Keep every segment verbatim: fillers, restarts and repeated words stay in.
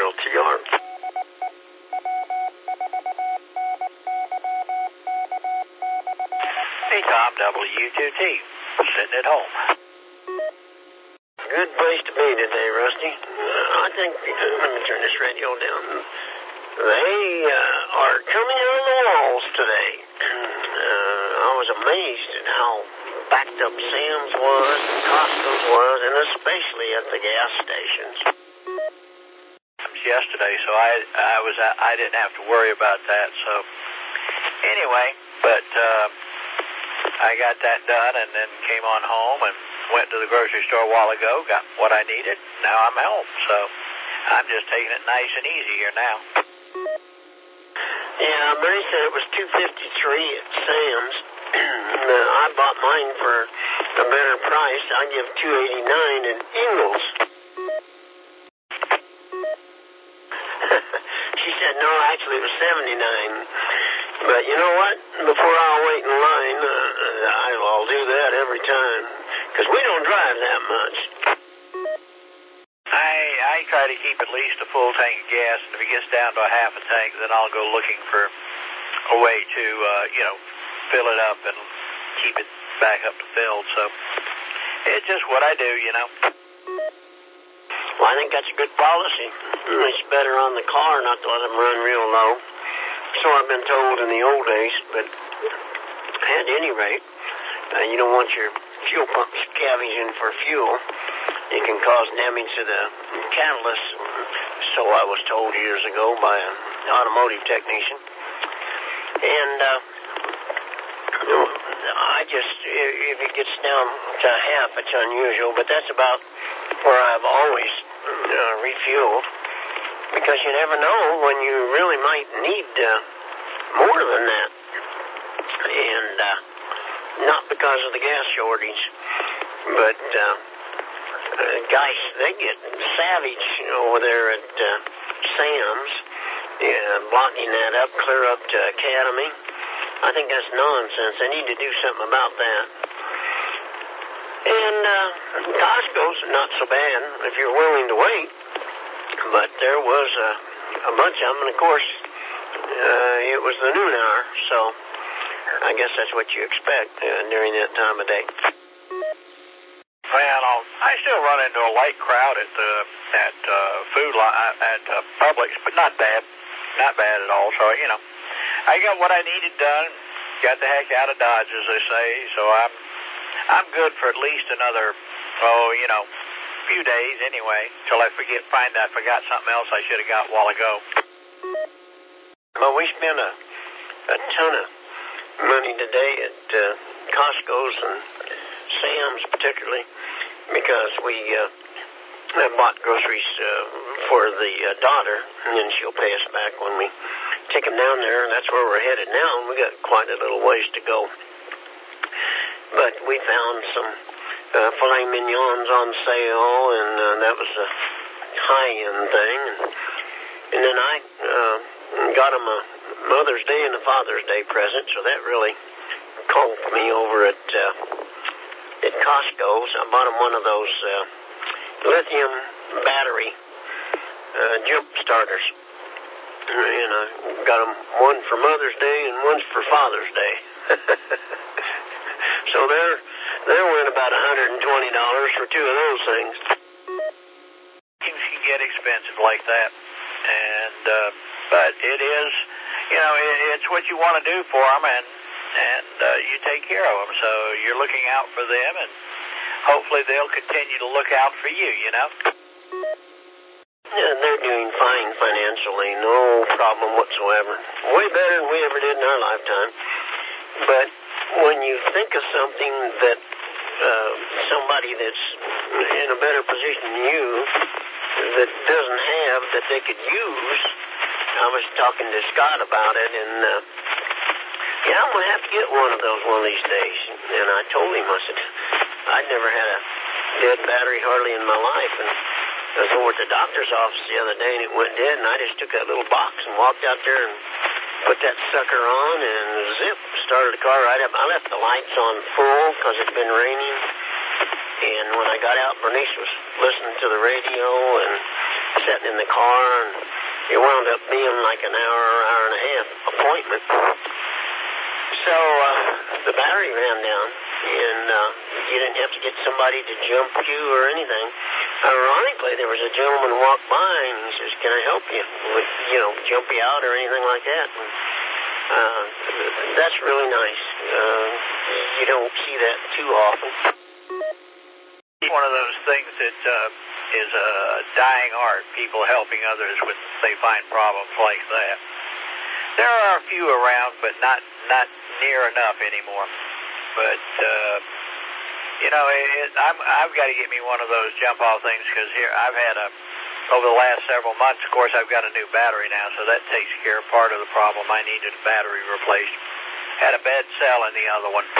L T R. Hey, Tom, W two T, sitting at home. Good place to be today, Rusty. Uh, I think, uh, let me turn this radio down. They uh, are coming on the walls today. Uh, I was amazed at how backed up Sam's was and Costco's was, and especially at the gas stations. Yesterday, so I I was I didn't have to worry about that. So anyway, but uh, I got that done, and then came on home and went to the grocery store a while ago, got what I needed. Now I'm home, so I'm just taking it nice and easy here now. Yeah, Bernie said it was two fifty-three at Sam's. I bought mine for a better price. I give two eighty-nine at Ingles. She said, no, actually it was seventy-nine. But you know what? Before I'll wait in line, uh, I'll do that every time. Because we don't drive that much. I I try to keep at least a full tank of gas, and if it gets down to a half a tank, then I'll go looking for a way to, uh, you know, fill it up and keep it back up to filled. So it's just what I do, you know. Well, I think that's a good policy. It's better on the car not to let them run real low. So I've been told in the old days, but at any rate, uh, you don't want your fuel pump scavenging for fuel. It can cause damage to the catalyst, so I was told years ago by an automotive technician. And uh, I just, if it gets down to half, it's unusual, but that's about where I've always uh, refueled, because you never know when you really might need uh, more than that. And uh, not because of the gas shortage, but uh, uh, guys, they get savage over there at uh, Sam's, yeah, blocking that up clear up to Academy. I think that's nonsense. They need to do something about that. And uh, Costco's not so bad if you're willing to wait. But there was a, a bunch of them, and of course, uh, it was the noon hour, so I guess that's what you expect uh, during that time of day. Well, I'll, I still run into a light crowd at the at uh, food li- at uh, Publix, but not bad, not bad at all. So you know, I got what I needed done, got the heck out of Dodge, as they say. So I'm I'm good for at least another, oh, you know, few days anyway, till I forget, find I forgot something else I should have got a while ago. Well, we spent a, a ton of money today at uh, Costco's and Sam's particularly, because we uh, bought groceries uh, for the uh, daughter, and then she'll pay us back when we take them down there, and that's where we're headed now, and we got quite a little ways to go. But we found some Uh, filet mignons on sale, and uh, that was a high-end thing. And, and then I uh, got them a Mother's Day and a Father's Day present, so that really called me over at uh, at Costco's. I bought them one of those uh, lithium battery uh, jump starters, and I got them one for Mother's Day and one for Father's Day. So they're They're worth about one hundred twenty dollars for two of those things. Things can get expensive like that, and uh, but it is, you know, it, it's what you want to do for them, and and uh, you take care of them. So you're looking out for them, and hopefully they'll continue to look out for you. You know. Yeah, they're doing fine financially, no problem whatsoever. Way better than we ever did in our lifetime. But when you think of something that uh, somebody that's in a better position than you that doesn't have that they could use, I was talking to Scott about it, and uh, yeah, I'm going to have to get one of those one of these days. And I told him, I said, I'd never had a dead battery hardly in my life, and I was over at the doctor's office the other day, and it went dead, and I just took that little box and walked out there and put that sucker on, and zip, started the car right up. I left the lights on full because it'd been raining, and when I got out, Bernice was listening to the radio, and sitting in the car, and it wound up being like an hour, hour and a half appointment. So uh, the battery ran down, and uh, you didn't have to get somebody to jump you or anything. Ironically, there was a gentleman who walked by, and he says, "Can I help you? Would, you know, jump you out or anything like that?" And, uh, that's really nice. Uh, you don't see that too often. One of those things that uh, is a dying art, people helping others when they find problems like that. There are a few around, but not not near enough anymore. But, uh, you know, it, I'm, I've got to get me one of those jump-off things, because here I've had a, over the last several months, of course, I've got a new battery now, so that takes care of part of the problem. I needed a battery replaced. Had a bad cell in the other one.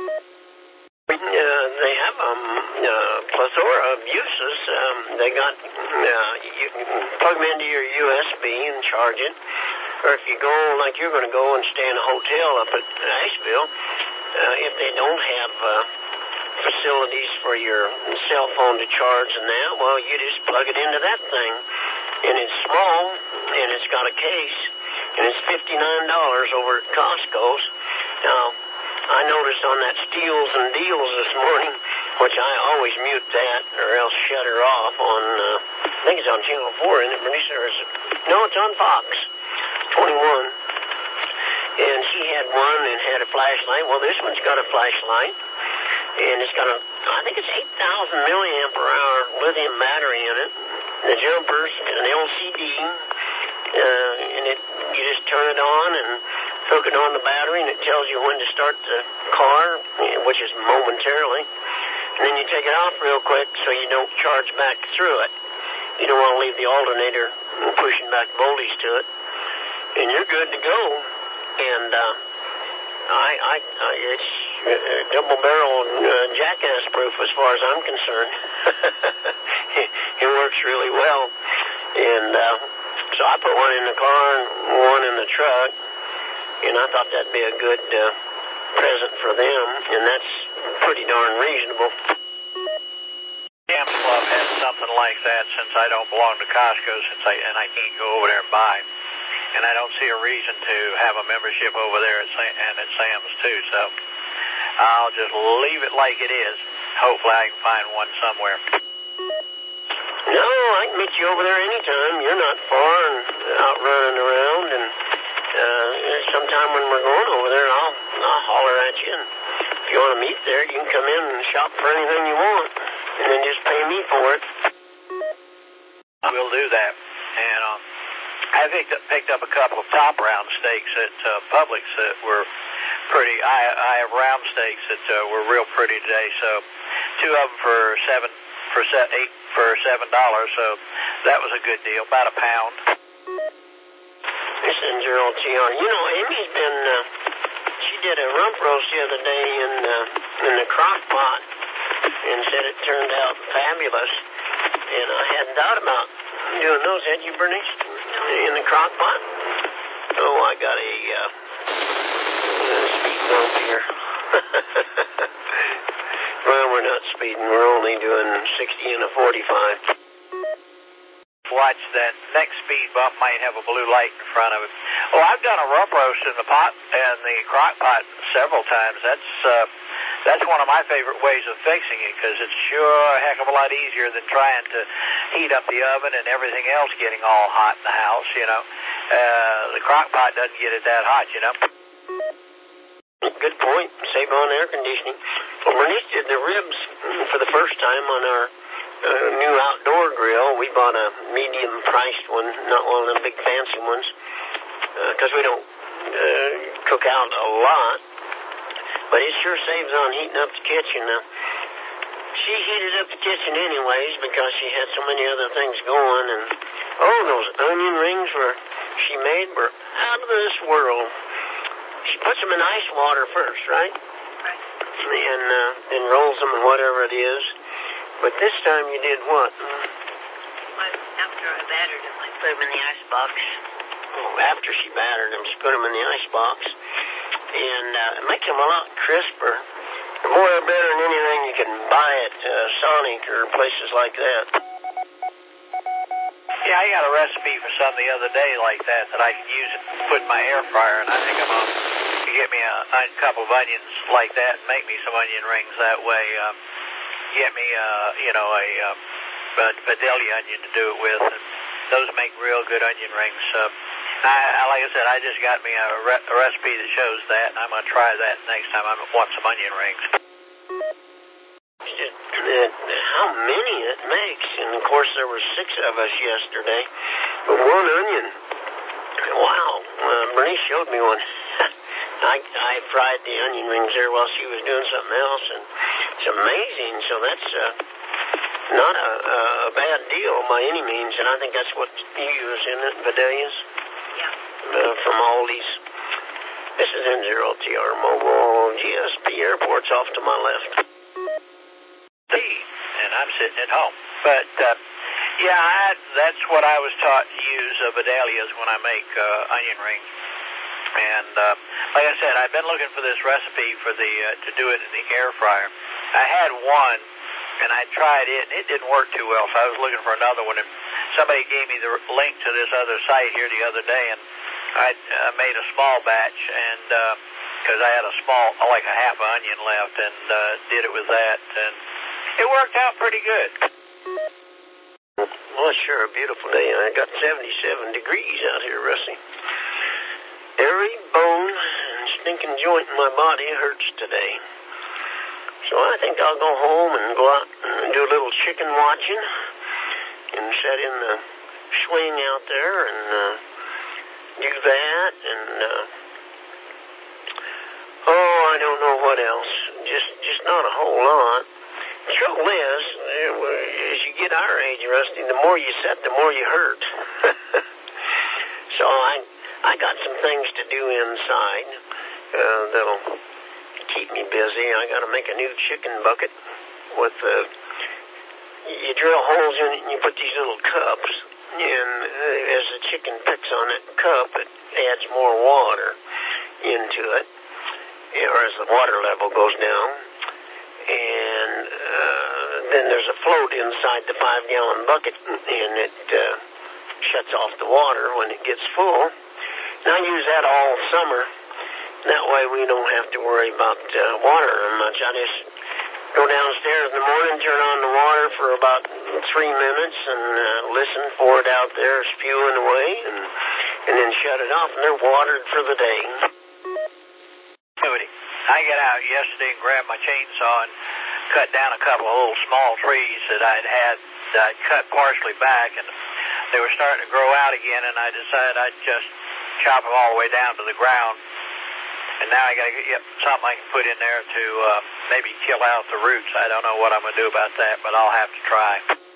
Uh, they have a um, uh, plethora of uses. Um, they got, uh, you can plug them into your U S B and charge it. Or if you go, like you're going to go and stay in a hotel up at Asheville, uh, if they don't have uh, facilities for your cell phone to charge and that, well, you just plug it into that thing. And it's small, and it's got a case, and it's fifty-nine dollars over at Costco's. Now, I noticed on that Steals and Deals this morning, which I always mute that or else shut her off on, uh, I think it's on Channel four, isn't it, Bernice? Or is it? No, it's on Fox twenty-one. And she had one and had a flashlight. Well, this one's got a flashlight, and it's got a, I think it's eight thousand milliamp per hour lithium battery in it. The jumpers, an L C D, uh, and it, you just turn it on and hook it on the battery, and it tells you when to start the car, which is momentarily. And then you take it off real quick so you don't charge back through it. You don't want to leave the alternator pushing back voltage to it. And you're good to go. And uh, I, I, I, it's uh, double-barrel uh, jackass-proof as far as I'm concerned. it, it works really well. And uh, so I put one in the car and one in the truck. And I thought that'd be a good uh, present for them, and that's pretty darn reasonable. Sam's Club has something like that, since I don't belong to Costco, since I and I can't go over there and buy, and I don't see a reason to have a membership over there at Sam, and at Sam's too. So I'll just leave it like it is. Hopefully, I can find one somewhere. No, I can meet you over there anytime. You're not far and out running around, and. Uh, sometime when we're going over there, I'll, I'll holler at you. And if you want to meet there, you can come in and shop for anything you want, and then just pay me for it. We'll do that. And um, I picked up, picked up a couple of top round steaks at uh, Publix that were pretty. I, I have round steaks that uh, were real pretty today. So two of them for seven for set eight for seven dollars. So that was a good deal, about a pound. This is Gerald T R. You know, Amy's been, uh, she did a rump roast the other day in, uh, in the crock pot and said it turned out fabulous. And I hadn't thought about doing those, had you, Bernice? In the crock pot? Oh, I got a, uh, a speed bump here. Well, we're not speeding. We're only doing sixty and a forty-five. Watch that next speed bump might have a blue light in front of it. Oh, I've done a rump roast in the pot and the crock pot several times. That's uh, that's one of my favorite ways of fixing it, because it's sure a heck of a lot easier than trying to heat up the oven and everything else getting all hot in the house, you know. Uh, the crock pot doesn't get it that hot, you know. Good point. Save on air conditioning. Well, Bernice did the ribs for the first time on our uh, new outdoor grill. We bought a medium-priced one, not one of the big fancy ones, because uh, we don't uh, cook out a lot. But it sure saves on heating up the kitchen. Now, she heated up the kitchen anyways because she had so many other things going. And, oh, those onion rings were she made were out of this world. She puts them in ice water first, right? Right. And uh, then rolls them in whatever it is. But this time you did what? Well, after I battered them, I put them in the ice box. Oh, after she battered them, she put them in the ice box. And uh, it makes them a lot crisper. Boy, better than anything you can buy at uh, Sonic or places like that. Yeah, I got a recipe for some the other day like that that I can use and put in my air fryer, and I think I'm going to get me a, a couple of onions like that and make me some onion rings that way. Um, get me, uh, you know, a, uh, a Vidalia onion to do it with, and those make real good onion rings. Uh, I, I, like I said, I just got me a, re- a recipe that shows that, and I'm going to try that next time I want some onion rings. How many it makes, and of course there were six of us yesterday, but one onion. Wow, uh, Bernice showed me one. I, I fried the onion rings there while she was doing something else, and it's amazing. So that's uh, not a, a bad deal by any means, and I think that's what you use, isn't it, Vidalias? Yeah. Uh, from Aldi's. This is N zero T R Mobile. G S P Airport's off to my left. And I'm sitting at home. But, uh, yeah, I, that's what I was taught to use uh, Vidalias when I make uh, onion rings. And, uh, like I said, I've been looking for this recipe for the uh, to do it in the air fryer. I had one, and I tried it, and it didn't work too well, so I was looking for another one. And somebody gave me the link to this other site here the other day, and I uh, made a small batch, and because uh, I had a small, like a half onion left, and uh, did it with that, and it worked out pretty good. Well, it's sure a beautiful day. I got seventy-seven degrees out here, Rusty. Every bone and stinking joint in my body hurts today. So I think I'll go home and go out and do a little chicken watching and sit in the swing out there and uh, do that. And, uh, oh, I don't know what else. Just, just not a whole lot. The trouble is, as you get our age, Rusty, the more you sit, the more you hurt. So I I got some things to do inside uh, that'll keep me busy. I got to make a new chicken bucket with, uh, you drill holes in it and you put these little cups, and uh, as the chicken picks on that cup, it adds more water into it, or as the water level goes down. And uh, then there's a float inside the five-gallon bucket, and it uh, shuts off the water when it gets full. And I use that all summer. That way we don't have to worry about uh, water much. I just go downstairs in the morning, turn on the water for about three minutes, and uh, listen for it out there spewing away, and, and then shut it off, and they're watered for the day. I got out yesterday and grabbed my chainsaw and cut down a couple of little small trees that I'd had that I'd cut partially back, and they were starting to grow out again, and I decided I'd just chop them all the way down to the ground. And now I got to get something I can put in there to uh, maybe kill out the roots. I don't know what I'm going to do about that, but I'll have to try.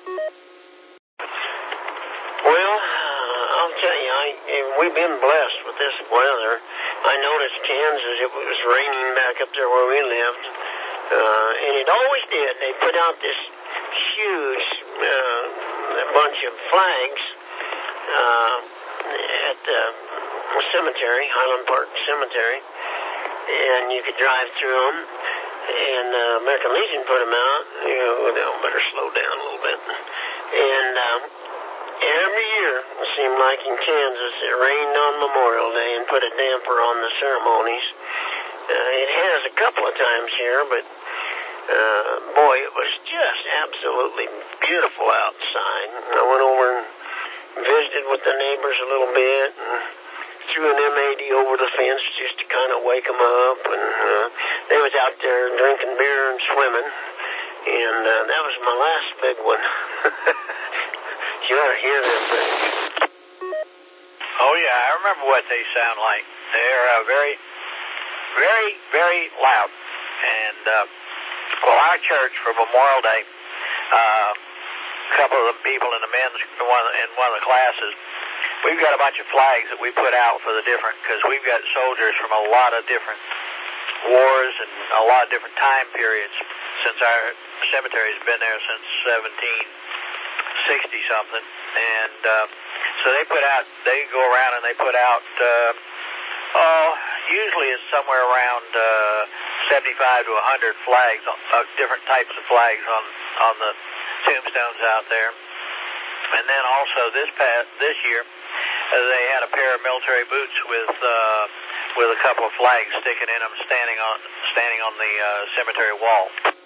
Well, uh, I'll tell you, I, we've been blessed with this weather. I noticed Kansas, it was raining back up there where we lived, uh, and it always did. They put out this huge uh, bunch of flags uh, at the cemetery, Highland Park Cemetery, and you could drive through them, and uh, American Legion put them out. You know, they better slow down a little bit. And um, every year, it seemed like in Kansas, it rained on Memorial Day and put a damper on the ceremonies. Uh, it has a couple of times here, but uh, boy, it was just absolutely beautiful outside. I went over and visited with the neighbors a little bit and threw an M A D over the fence just to kind of wake them up. And uh, they was out there drinking beer and swimming, and uh, that was my last big one. You ought to hear them things. Oh, yeah, I remember what they sound like. They're uh, very, very, very loud. And, uh, well, our church for Memorial Day, uh, a couple of the people in the men's, in one, in one of the classes, we've got a bunch of flags that we put out for the different, because we've got soldiers from a lot of different wars and a lot of different time periods, since our cemetery's been there since seventeen sixty something, and uh, so they put out, they go around and they put out, uh, oh, usually it's somewhere around uh, seventy-five to one hundred flags, uh, different types of flags on, on the tombstones out there. And then also this past, this year, uh, they had a pair of military boots with uh, with a couple of flags sticking in them, standing on standing on the uh, cemetery wall.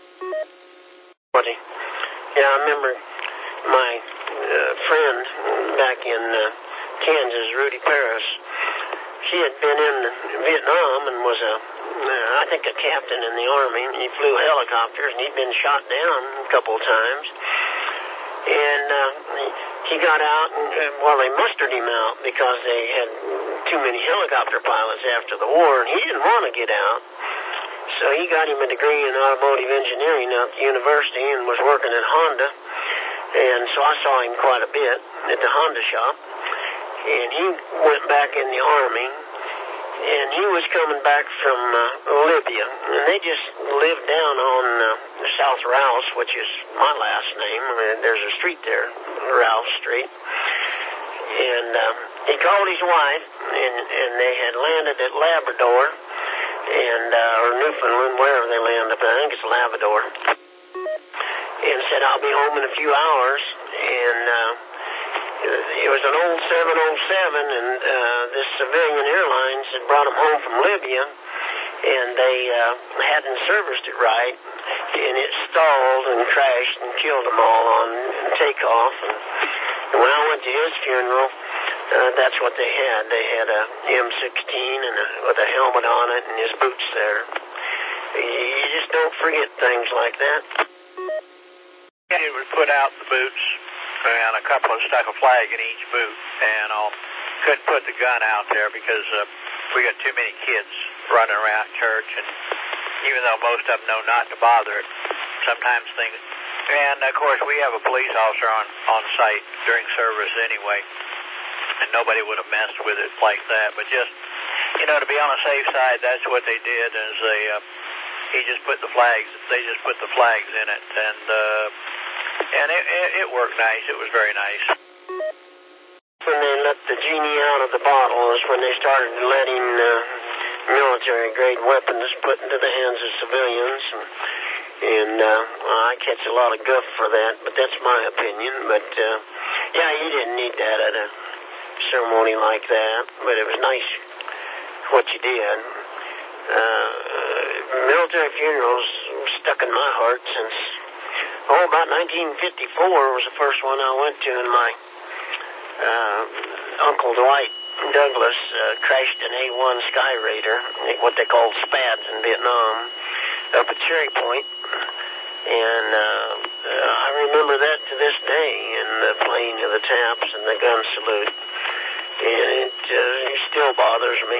Yeah, I remember my uh, friend back in uh, Kansas, Rudy Paris. She had been in Vietnam and was a, uh, I think, a captain in the Army. He flew helicopters, and he'd been shot down a couple of times. And uh, he got out, and, uh, well, they mustered him out because they had too many helicopter pilots after the war, and he didn't want to get out. So he got him a degree in automotive engineering out at the university and was working at Honda. And so I saw him quite a bit at the Honda shop. And he went back in the Army, and he was coming back from uh, Libya. And they just lived down on uh, South Rouse, which is my last name. And there's a street there, Rouse Street. And um, he called his wife, and, and they had landed at Labrador, and uh, or Newfoundland, wherever they landed up. I think it's Labrador. And said, I'll be home in a few hours. And uh, it was an old seven oh seven, and uh, this civilian airlines had brought them home from Libya, and they uh, hadn't serviced it right, and it stalled and crashed and killed them all on takeoff. And, and when I went to his funeral, uh, that's what they had. They had a M sixteen and a, with a helmet on it and his boots there. You just don't forget things like that. He would put out the boots, and a couple of stuck a flag in each boot, and I couldn't put the gun out there because uh, we got too many kids running around church, and even though most of them know not to bother it, sometimes things. And of course, we have a police officer on on site during service anyway, and nobody would have messed with it like that. But just, you know, to be on the safe side, that's what they did. Is they uh, he just put the flags. They just put the flags in it, and. Uh, And it, it, it worked nice. It was very nice. When they let the genie out of the bottle is when they started letting uh, military-grade weapons put into the hands of civilians. And, and uh, well, I catch a lot of guff for that, but that's my opinion. But, uh, yeah, you didn't need that at a ceremony like that, but it was nice what you did. Uh, military funerals stuck in my heart since... Oh, about nineteen fifty-four was the first one I went to, and my uh, Uncle Dwight Douglas uh, crashed an A one Sky Raider, what they called SPADs in Vietnam, up at Cherry Point. And uh, I remember that to this day, and the playing of the taps and the gun salute. And it, uh, it still bothers me.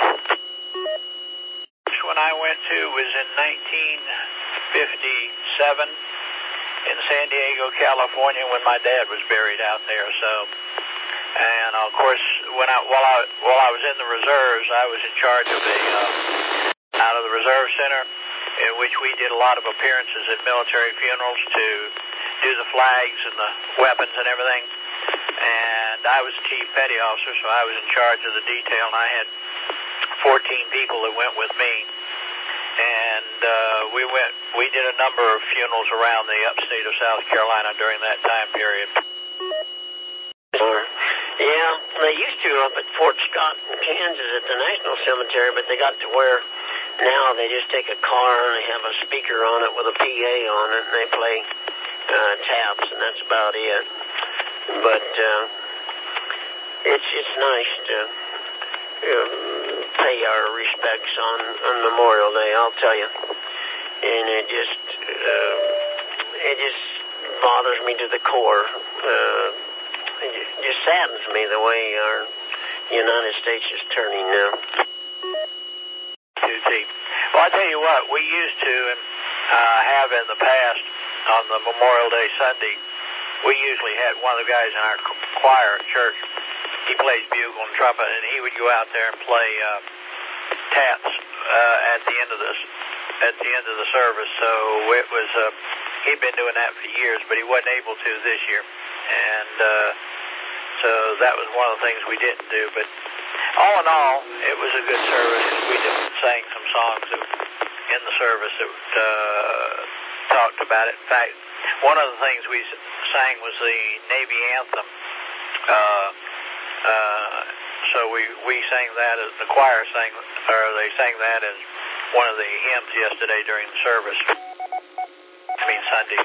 This one I went to was in nineteen fifty-seven. In San Diego, California, when my dad was buried out there. So, and of course, when I while I while I was in the reserves, I was in charge of the uh, out of the reserve center, in which we did a lot of appearances at military funerals to do the flags and the weapons and everything. And I was chief petty officer, so I was in charge of the detail, and I had fourteen people that went with me. And uh, we went. We did a number of funerals around the upstate of South Carolina during that time period. Yeah, they used to up at Fort Scott in Kansas at the National Cemetery, but they got to where now they just take a car and they have a speaker on it with a P A on it, and they play uh, taps, and that's about it. But uh, it's it's nice to. Um, pay our respects on, on Memorial Day, I'll tell you. And it just, uh, it just bothers me to the core. Uh, it just saddens me the way our United States is turning now. Well, I tell you what, we used to uh, have in the past on the Memorial Day Sunday, we usually had one of the guys in our choir at church. He plays bugle and trumpet, and he would go out there and play uh, taps uh, at the end of this, at the end of the service. So it was uh, he'd been doing that for years, but he wasn't able to this year, and uh, so that was one of the things we didn't do. But all in all, it was a good service. We just sang some songs that, in the service that uh, talked about it. In fact, one of the things we sang was the Navy anthem. Uh, uh, so we we sang that as the choir sang, or they sang that as one of the hymns yesterday during the service. I mean Sunday.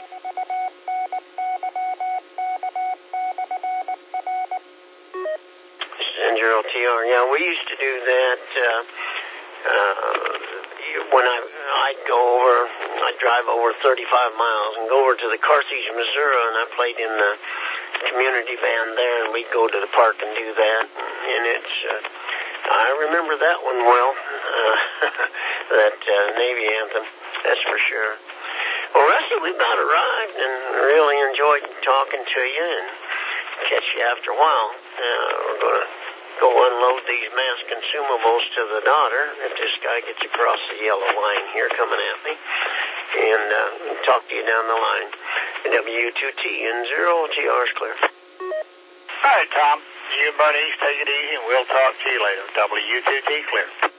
And Gerald T R. Yeah, we used to do that. Uh, uh, when I I'd go over, I'd drive over thirty-five miles and go over to the Carthage, Missouri, and I played in the community band there, and we'd go to the park and do that. And it's, uh, I remember that one well, uh, that uh, Navy anthem, that's for sure. Well, Rusty, we about arrived and really enjoyed talking to you, and catch you after a while. Uh, we're going to go unload these mass consumables to the daughter if this guy gets across the yellow line here coming at me, and uh, talk to you down the line. W two T and zero T R's clear. All right, Tom. You and Bernice, take it easy, and we'll talk to you later. W two T clear.